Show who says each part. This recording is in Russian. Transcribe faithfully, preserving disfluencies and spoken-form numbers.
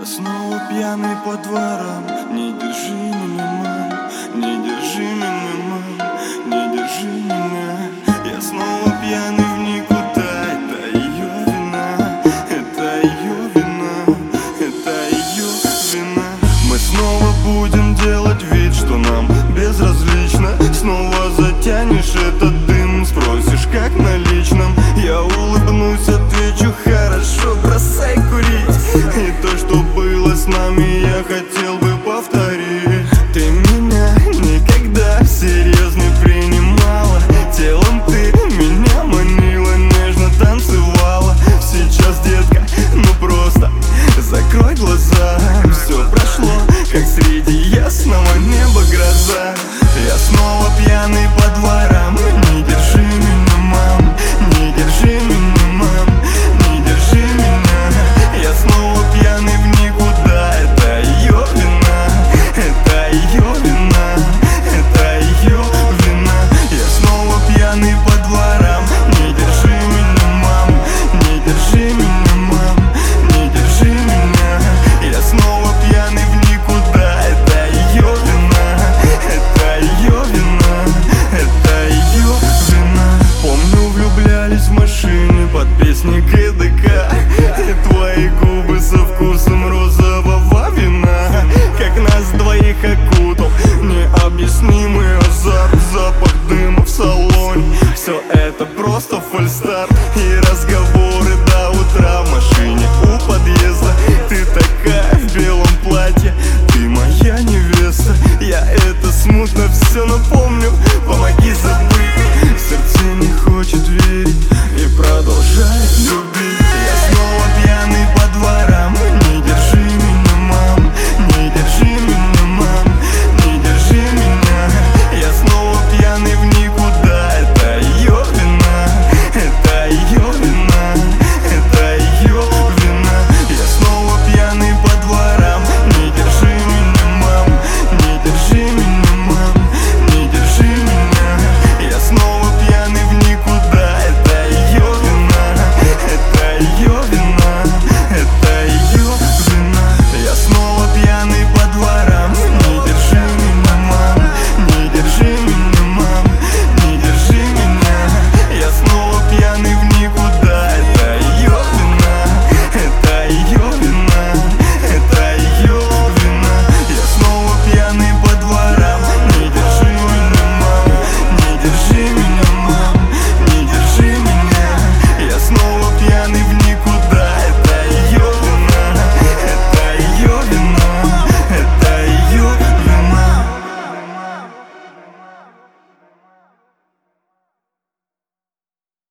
Speaker 1: снова пьяный по дворам. Не держи меня, мам, не держи меня, мам, не держи меня. Я снова пьяный в никуда. Это ее вина, это ее вина, это ее вина. Мы снова будем делать вид, что нам безразлично. Снова затянешь этот дым, спросишь, как на личном. Я улыбнусь, отвечу: хорошо, бросай курить. И то, что было с нами, я хотел бы повторить. Ты меня никогда всерьез не принимала. Телом ты меня манила, нежно танцевала. Сейчас, детка, ну просто закрой глаза. Все прошло, как среди ясного неба гроза. Я снова пьяный по дворам. Не держи меня, мам, не держи меня, мам, не держи меня. Я снова пьяный в никуда. Это ее вина, это ее вина, это ее вина. Я снова пьяный по дворам. Не держи меня, мам, не держи меня, мам, не держи меня. Я снова пьяный в никуда. Это ее вина, это ее вина, это ее вина. Помню, влюблялись в машине под песни КДК. И твои губы со вкусом розового вина. Как нас двоих окутал необъяснимый азарт, запах дыма в салоне. Все